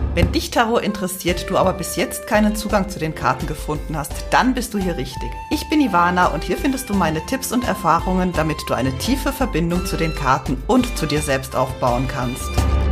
Wenn dich Tarot interessiert, du aber bis jetzt keinen Zugang zu den Karten gefunden hast, dann bist du hier richtig. Ich bin Ivana und hier findest du meine Tipps und Erfahrungen, damit du eine tiefe Verbindung zu den Karten und zu dir selbst aufbauen kannst.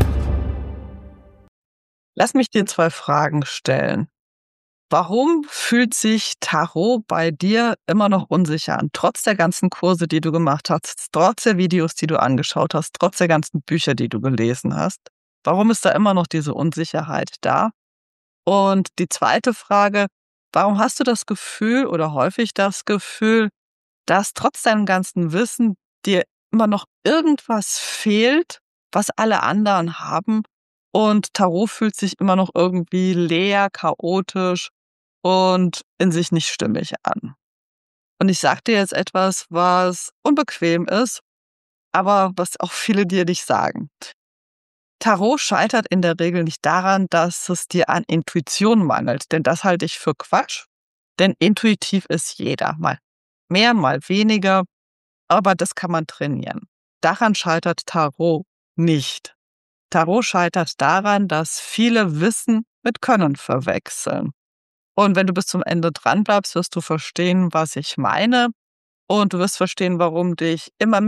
Lass mich dir 2 Fragen stellen. Warum fühlt sich Tarot bei dir immer noch unsicher an? Trotz der ganzen Kurse, die du gemacht hast, trotz der Videos, die du angeschaut hast, trotz der ganzen Bücher, die du gelesen hast. Warum ist da immer noch diese Unsicherheit da? Und die zweite Frage, warum hast du das Gefühl oder häufig das Gefühl, dass trotz deinem ganzen Wissen dir immer noch irgendwas fehlt, was alle anderen haben und Tarot fühlt sich immer noch irgendwie leer, chaotisch und in sich nicht stimmig an? Und ich sage dir jetzt etwas, was unbequem ist, aber was auch viele dir nicht sagen. Tarot scheitert in der Regel nicht daran, dass es dir an Intuition mangelt, denn das halte ich für Quatsch. Denn intuitiv ist jeder, mal mehr, mal weniger, aber das kann man trainieren. Daran scheitert Tarot nicht. Tarot scheitert daran, dass viele Wissen mit Können verwechseln. Und wenn du bis zum Ende dran bleibst, wirst du verstehen, was ich meine. Und du wirst verstehen, warum dich immer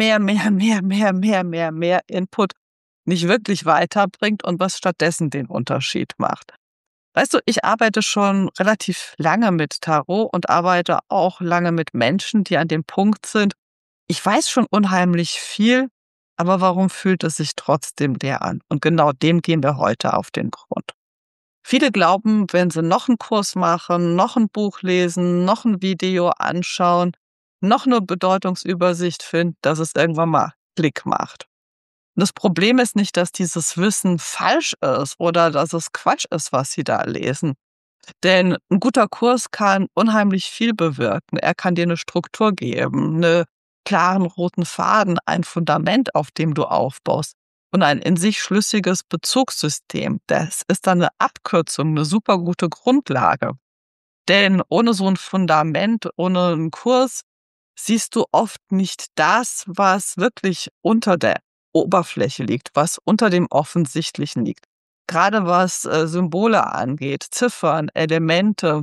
mehr Input nicht wirklich weiterbringt und was stattdessen den Unterschied macht. Weißt du, ich arbeite schon relativ lange mit Tarot und arbeite auch lange mit Menschen, die an dem Punkt sind, ich weiß schon unheimlich viel, aber warum fühlt es sich trotzdem leer an? Und genau dem gehen wir heute auf den Grund. Viele glauben, wenn sie noch einen Kurs machen, noch ein Buch lesen, noch ein Video anschauen, noch eine Bedeutungsübersicht finden, dass es irgendwann mal Klick macht. Und das Problem ist nicht, dass dieses Wissen falsch ist oder dass es Quatsch ist, was sie da lesen. Denn ein guter Kurs kann unheimlich viel bewirken. Er kann dir eine Struktur geben, 'ne klaren roten Faden, ein Fundament, auf dem du aufbaust und ein in sich schlüssiges Bezugssystem. Das ist dann 'ne Abkürzung, 'ne supergute Grundlage. Denn ohne so 'n Fundament, ohne 'n Kurs siehst du oft nicht das, was wirklich unter der Oberfläche liegt, was unter dem Offensichtlichen liegt. Gerade was, Symbole angeht, Ziffern, Elemente,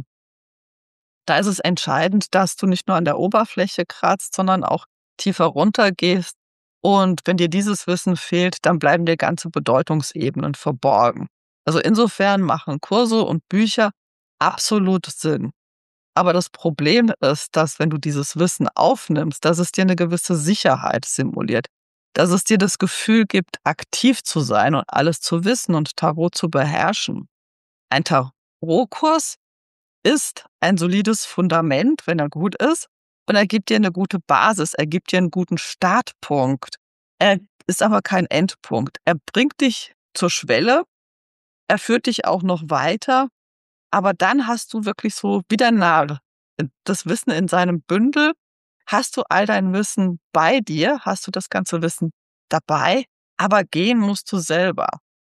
da ist es entscheidend, dass du nicht nur an der Oberfläche kratzt, sondern auch tiefer runtergehst. Und wenn dir dieses Wissen fehlt, dann bleiben dir ganze Bedeutungsebenen verborgen. Also insofern machen Kurse und Bücher absolut Sinn. Aber das Problem ist, dass wenn du dieses Wissen aufnimmst, dass es dir eine gewisse Sicherheit simuliert, dass es dir das Gefühl gibt, aktiv zu sein und alles zu wissen und Tarot zu beherrschen. Ein Tarotkurs ist ein solides Fundament, wenn er gut ist, und er gibt dir eine gute Basis, er gibt dir einen guten Startpunkt. Er ist aber kein Endpunkt. Er bringt dich zur Schwelle, er führt dich auch noch weiter, aber dann hast du wirklich so wie der Narr das Wissen in seinem Bündel. Hast du all dein Wissen bei dir, hast du das ganze Wissen dabei, aber gehen musst du selber.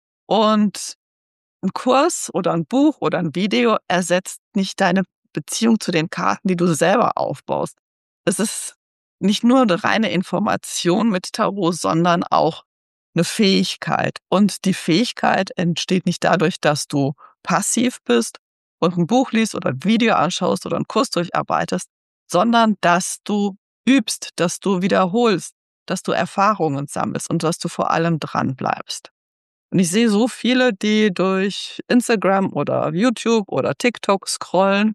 Und 'n Kurs oder 'n Buch oder 'n Video ersetzt nicht deine Beziehung zu den Karten, die du selber aufbaust. Es ist nicht nur 'ne reine Information mit Tarot, sondern auch 'ne Fähigkeit. Und die Fähigkeit entsteht nicht dadurch, dass du passiv bist und 'n Buch liest oder 'n Video anschaust oder 'n Kurs durcharbeitest, sondern dass du übst, dass du wiederholst, dass du Erfahrungen sammelst und dass du vor allem dranbleibst. Und ich sehe so viele, die durch Instagram oder YouTube oder TikTok scrollen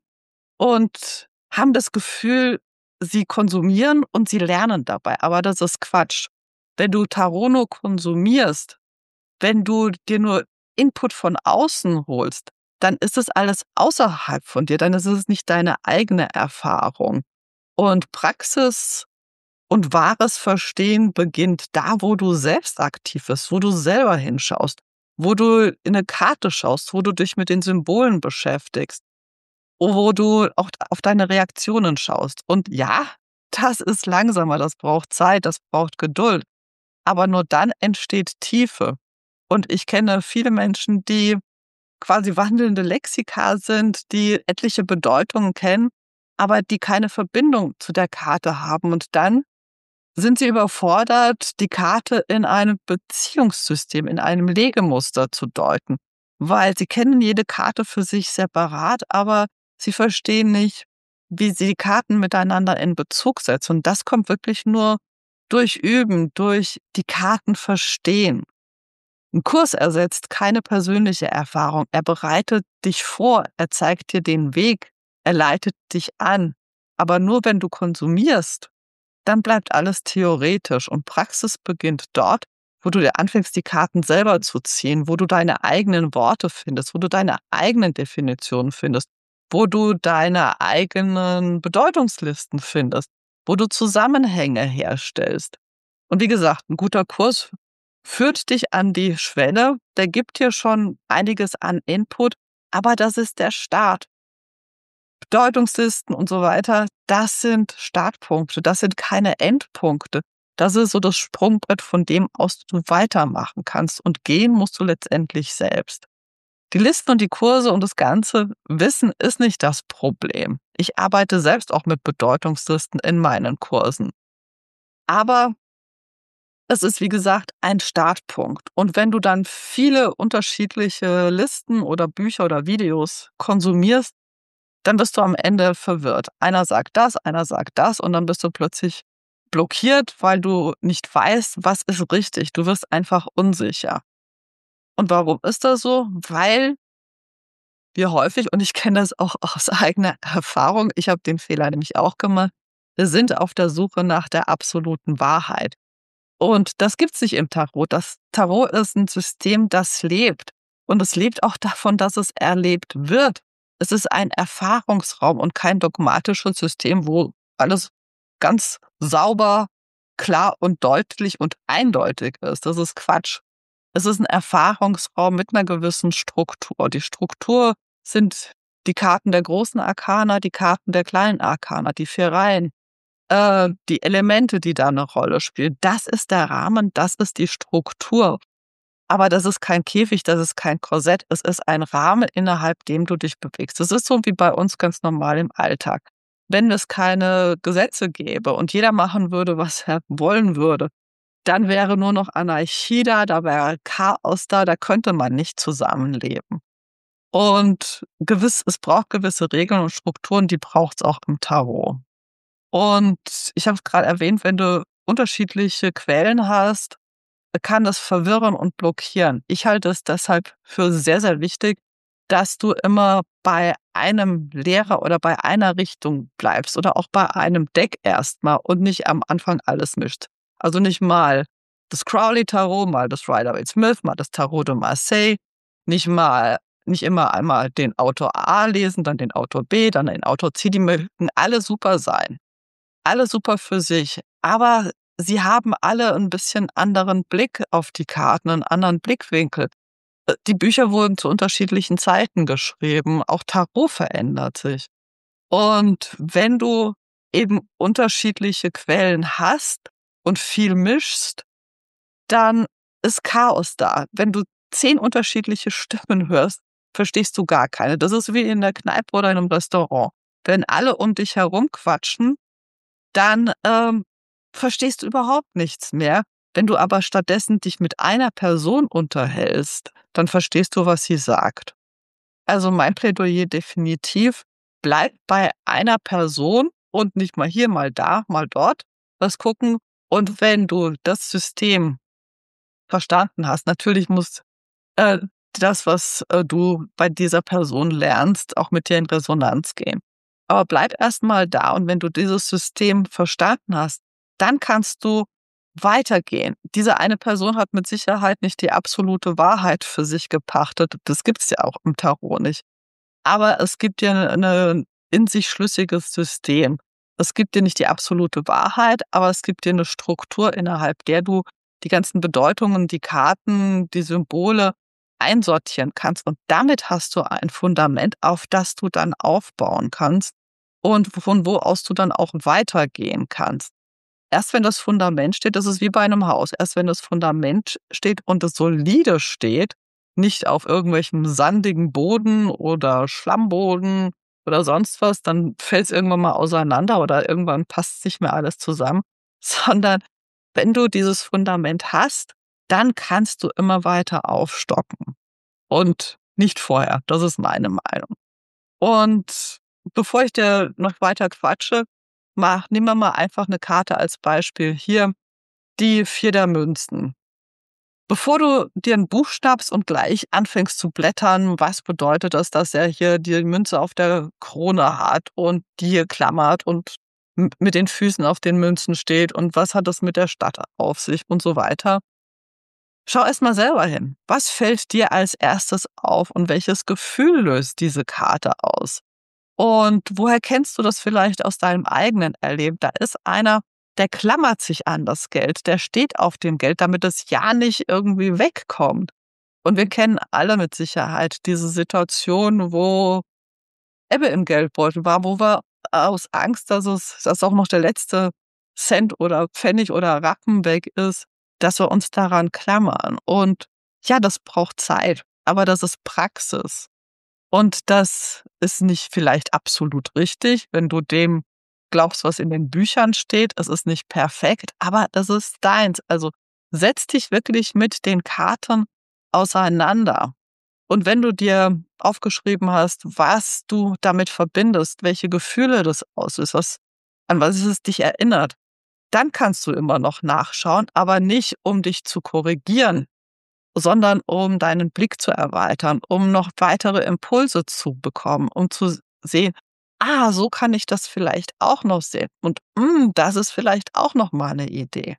und haben das Gefühl, sie konsumieren und sie lernen dabei. Aber das ist Quatsch. Wenn du Tarot nur konsumierst, wenn du dir nur Input von außen holst, dann ist es alles außerhalb von dir, dann ist es nicht deine eigene Erfahrung. Und Praxis und wahres Verstehen beginnt da, wo du selbst aktiv bist, wo du selber hinschaust, wo du in 'ne Karte schaust, wo du dich mit den Symbolen beschäftigst, wo du auch auf deine Reaktionen schaust. Und ja, das ist langsamer, das braucht Zeit, das braucht Geduld, aber nur dann entsteht Tiefe. Und ich kenne viele Menschen, die quasi wandelnde Lexika sind, die etliche Bedeutungen kennen, aber die keine Verbindung zu der Karte haben. Und dann sind sie überfordert, die Karte in einem Beziehungssystem, in einem Legemuster zu deuten. weil sie kennen jede Karte für sich separat, aber sie verstehen nicht, wie sie die Karten miteinander in Bezug setzen. Und das kommt wirklich nur durch Üben, durch die Karten verstehen. Ein Kurs ersetzt keine persönliche Erfahrung. Er bereitet dich vor, er zeigt dir den Weg, er leitet dich an. Aber nur wenn du konsumierst, dann bleibt alles theoretisch und Praxis beginnt dort, wo du dir anfängst, die Karten selber zu ziehen, wo du deine eigenen Worte findest, wo du deine eigenen Definitionen findest, wo du deine eigenen Bedeutungslisten findest, wo du Zusammenhänge herstellst. Und wie gesagt, ein guter Kurs führt dich an die Schwelle, der gibt dir schon einiges an Input, aber das ist der Start. Bedeutungslisten und so weiter, das sind Startpunkte, das sind keine Endpunkte. Das ist so das Sprungbrett, von dem aus du weitermachen kannst. Und gehen musst du letztendlich selbst. Die Listen und die Kurse und das ganze Wissen ist nicht das Problem. Ich arbeite selbst auch mit Bedeutungslisten in meinen Kursen. Aber es ist, wie gesagt, ein Startpunkt. Und wenn du dann viele unterschiedliche Listen oder Bücher oder Videos konsumierst, dann bist du am Ende verwirrt. Einer sagt das und dann bist du plötzlich blockiert, weil du nicht weißt, was ist richtig. Du wirst einfach unsicher. Und warum ist das so? Weil wir häufig, und ich kenne das auch aus eigener Erfahrung, ich habe den Fehler nämlich auch gemacht, wir sind auf der Suche nach der absoluten Wahrheit. Und das gibt's nicht im Tarot. Das Tarot ist ein System, das lebt. Und es lebt auch davon, dass es erlebt wird. Es ist ein Erfahrungsraum und kein dogmatisches System, wo alles ganz sauber, klar und deutlich und eindeutig ist. Das ist Quatsch. Es ist ein Erfahrungsraum mit einer gewissen Struktur. Die Struktur sind die Karten der großen Arkana, die Karten der kleinen Arkana, die 4 Reihen, die Elemente, die da eine Rolle spielen. Das ist der Rahmen, das ist die Struktur. Aber das ist kein Käfig, das ist kein Korsett. Es ist ein Rahmen, innerhalb dem du dich bewegst. Das ist so wie bei uns ganz normal im Alltag. Wenn es keine Gesetze gäbe und jeder machen würde, was er wollen würde, dann wäre nur noch Anarchie da wäre Chaos da könnte man nicht zusammenleben. Und es braucht gewisse Regeln und Strukturen, die braucht's auch im Tarot. Und ich habe es grad erwähnt, wenn du unterschiedliche Quellen hast, kann das verwirren und blockieren. Ich halte es deshalb für sehr, sehr wichtig, dass du immer bei einem Lehrer oder bei einer Richtung bleibst oder auch bei einem Deck erstmal und nicht am Anfang alles mischt. Also nicht mal das Crowley-Tarot, mal das Rider-Waite-Smith, mal das Tarot de Marseille, nicht immer einmal den Autor A lesen, dann den Autor B, dann den Autor C. Die mögen alle super sein. Alle super für sich, aber sie haben alle ein bisschen anderen Blick auf die Karten, einen anderen Blickwinkel. Die Bücher wurden zu unterschiedlichen Zeiten geschrieben, auch Tarot verändert sich. Und wenn du eben unterschiedliche Quellen hast und viel mischst, dann ist Chaos da. Wenn du 10 unterschiedliche Stimmen hörst, verstehst du gar keine. Das ist wie in der Kneipe oder in 'nem Restaurant. Wenn alle um dich herum quatschen, dann, verstehst du überhaupt nichts mehr. Wenn du aber stattdessen dich mit einer Person unterhältst, dann verstehst du, was sie sagt. Also mein Plädoyer definitiv, bleib bei einer Person und nicht mal hier, mal da, mal dort was gucken. Und wenn du das System verstanden hast, natürlich muss, äh, das, was, du bei dieser Person lernst, auch mit dir in Resonanz gehen. Aber bleib erst mal da und wenn du dieses System verstanden hast, dann kannst du weitergehen. Diese eine Person hat mit Sicherheit nicht die absolute Wahrheit für sich gepachtet. Das gibt's ja auch im Tarot nicht. Aber es gibt dir 'ne in sich schlüssiges System. Es gibt dir nicht die absolute Wahrheit, aber es gibt dir eine Struktur, innerhalb der du die ganzen Bedeutungen, die Karten, die Symbole einsortieren kannst. Und damit hast du ein Fundament, auf das du dann aufbauen kannst und von wo aus du dann auch weitergehen kannst. Erst wenn das Fundament steht, das ist wie bei einem Haus. Erst wenn das Fundament steht und es solide steht, nicht auf irgendwelchem sandigen Boden oder Schlammboden oder sonst was, dann fällt es irgendwann mal auseinander oder irgendwann passt nicht mehr alles zusammen, sondern wenn du dieses Fundament hast, dann kannst du immer weiter aufstocken. Und nicht vorher. Das ist meine Meinung. Und bevor ich dir noch weiter quatsche, nehmen wir mal einfach eine Karte als Beispiel. Hier die 4 der Münzen. Bevor du dir ein Buch schnappst und gleich anfängst zu blättern, was bedeutet das, dass er hier die Münze auf der Krone hat und die hier klammert und mit den Füßen auf den Münzen steht und was hat das mit der Stadt auf sich und so weiter. Schau erst mal selber hin. Was fällt dir als Erstes auf und welches Gefühl löst diese Karte aus? Und woher kennst du das vielleicht aus deinem eigenen Erleben? Da ist einer, der klammert sich an das Geld, der steht auf dem Geld, damit es ja nicht irgendwie wegkommt. Und wir kennen alle mit Sicherheit diese Situation, wo Ebbe im Geldbeutel war, wo wir aus Angst, dass auch noch der letzte Cent oder Pfennig oder Rappen weg ist, dass wir uns daran klammern. Und ja, das braucht Zeit, aber das ist Praxis. Und das ist nicht vielleicht absolut richtig, wenn du dem glaubst, was in den Büchern steht. Es ist nicht perfekt, aber das ist deins. Also setz dich wirklich mit den Karten auseinander. Und wenn du dir aufgeschrieben hast, was du damit verbindest, welche Gefühle das auslöst, an was es dich erinnert, dann kannst du immer noch nachschauen, aber nicht, um dich zu korrigieren, sondern um deinen Blick zu erweitern, um noch weitere Impulse zu bekommen, um zu sehen, so kann ich das vielleicht auch noch sehen und das ist vielleicht auch noch mal 'ne Idee.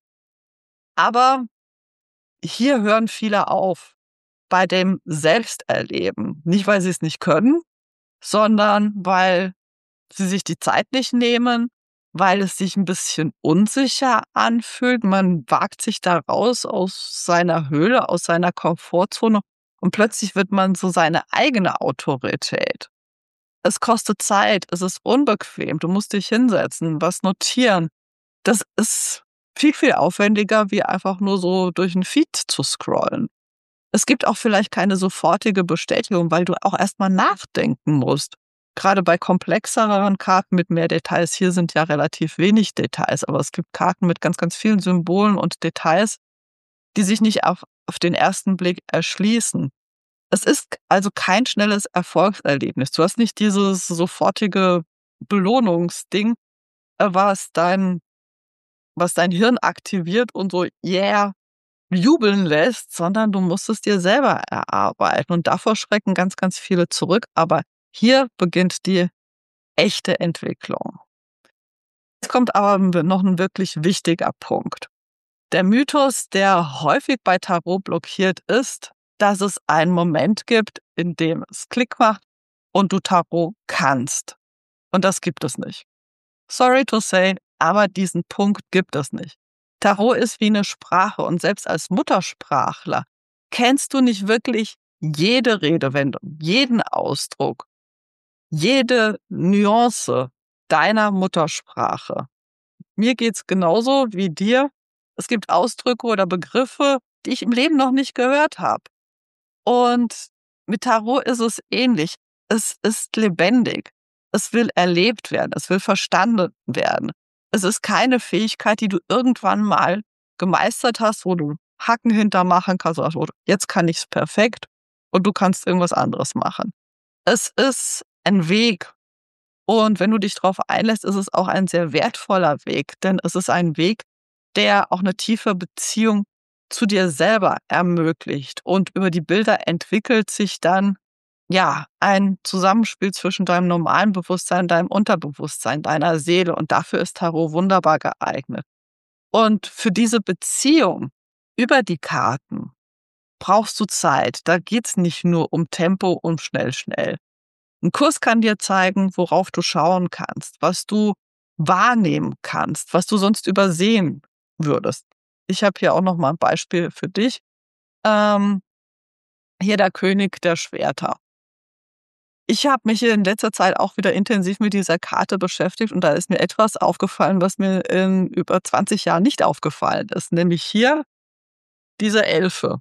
Aber hier hören viele auf bei dem Selbsterleben. Nicht, weil sie es nicht können, sondern weil sie sich die Zeit nicht nehmen, weil es sich ein bisschen unsicher anfühlt. Man wagt sich da raus aus seiner Höhle, aus seiner Komfortzone und plötzlich wird man so seine eigene Autorität. Es kostet Zeit, es ist unbequem, du musst dich hinsetzen, was notieren. Das ist viel, viel aufwendiger, wie einfach nur so durch 'n Feed zu scrollen. Es gibt auch vielleicht keine sofortige Bestätigung, weil du auch erst mal nachdenken musst. Grade bei komplexeren Karten mit mehr Details, hier sind ja relativ wenig Details, aber es gibt Karten mit ganz, ganz vielen Symbolen und Details, die sich nicht auf den ersten Blick erschließen. Es ist also kein schnelles Erfolgserlebnis. Du hast nicht dieses sofortige Belohnungsding, was dein Hirn aktiviert und so, yeah, jubeln lässt, sondern du musst es dir selber erarbeiten. Und davor schrecken ganz, ganz viele zurück. Aber hier beginnt die echte Entwicklung. Jetzt kommt aber noch ein wirklich wichtiger Punkt. Der Mythos, der häufig bei Tarot blockiert ist, dass es einen Moment gibt, in dem es Klick macht und du Tarot kannst. Und das gibt es nicht. Sorry to say, aber diesen Punkt gibt es nicht. Tarot ist wie eine Sprache und selbst als Muttersprachler kennst du nicht wirklich jede Redewendung, jeden Ausdruck, jede Nuance deiner Muttersprache. Mir geht's genauso wie dir. Es gibt Ausdrücke oder Begriffe, die ich im Leben noch nicht gehört habe. Und mit Tarot ist es ähnlich. Es ist lebendig. Es will erlebt werden. Es will verstanden werden. Es ist keine Fähigkeit, die du irgendwann mal gemeistert hast, wo du Haken hintermachen kannst oder so. Jetzt kann ich's perfekt und du kannst irgendwas anderes machen. Es ist ein Weg. Und wenn du dich darauf einlässt, ist es auch ein sehr wertvoller Weg, denn es ist ein Weg, der auch eine tiefe Beziehung zu dir selber ermöglicht. Und über die Bilder entwickelt sich dann, ja, ein Zusammenspiel zwischen deinem normalen Bewusstsein, deinem Unterbewusstsein, deiner Seele. Und dafür ist Tarot wunderbar geeignet. Und für diese Beziehung über die Karten brauchst du Zeit. Da geht's nicht nur um Tempo und schnell, schnell. Ein Kurs kann dir zeigen, worauf du schauen kannst, was du wahrnehmen kannst, was du sonst übersehen würdest. Ich habe hier auch noch mal 'n Beispiel für dich. Ähm, Hier der König der Schwerter. Ich habe mich in letzter Zeit auch wieder intensiv mit dieser Karte beschäftigt und da ist mir etwas aufgefallen, was mir in über 20 Jahren nicht aufgefallen ist, nämlich hier diese Elfe.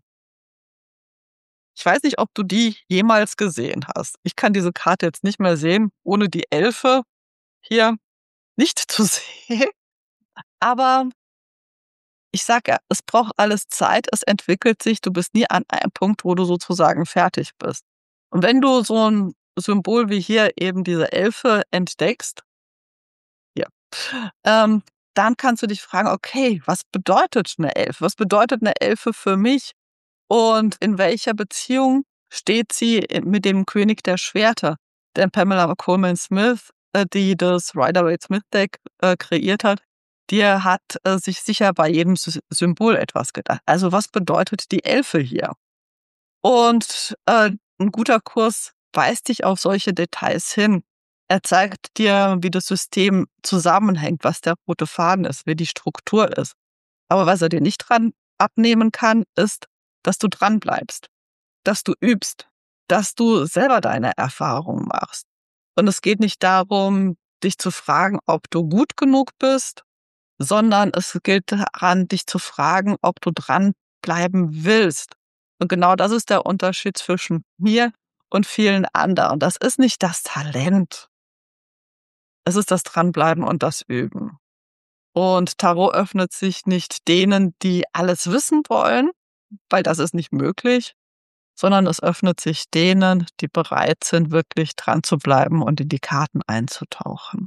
Ich weiß nicht, ob du die jemals gesehen hast. Ich kann diese Karte jetzt nicht mehr sehen, ohne die Elfe hier nicht zu sehen. Aber ich sage ja, es braucht alles Zeit, es entwickelt sich. Du bist nie an einem Punkt, wo du sozusagen fertig bist. Und wenn du so ein Symbol wie hier eben diese Elfe entdeckst, hier, dann kannst du dich fragen: „Okay, was bedeutet 'ne Elfe? Was bedeutet 'ne Elfe für mich und in welcher Beziehung steht sie mit dem König der Schwerter?“ Denn Pamela Coleman Smith, die das Rider-Waite-Smith-Deck kreiert hat, die hat sich sicher bei jedem Symbol etwas gedacht. Also, was bedeutet die Elfe hier? Und 'n guter Kurs weist dich auf solche Details hin. Er zeigt dir, wie das System zusammenhängt, was der rote Faden ist, wie die Struktur ist. Aber was er dir nicht dran abnehmen kann, ist, dass du dranbleibst, dass du übst, dass du selber deine Erfahrungen machst. Und es geht nicht darum, dich zu fragen, ob du gut genug bist, sondern es gilt daran, dich zu fragen, ob du dranbleiben willst. Und genau das ist der Unterschied zwischen mir und vielen anderen. Das ist nicht das Talent. Es ist das Dranbleiben und das Üben. Und Tarot öffnet sich nicht denen, die alles wissen wollen, weil das ist nicht möglich, sondern es öffnet sich denen, die bereit sind, wirklich dran zu bleiben und in die Karten einzutauchen.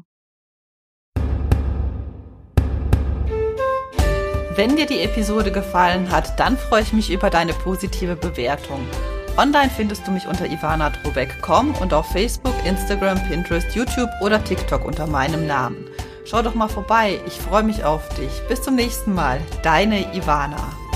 Wenn dir die Episode gefallen hat, dann freue ich mich über deine positive Bewertung. Online findest du mich unter ivanadrobeck.com und auf Facebook, Instagram, Pinterest, YouTube oder TikTok unter meinem Namen. Schau doch mal vorbei, ich freue mich auf dich. Bis zum nächsten Mal, deine Ivana.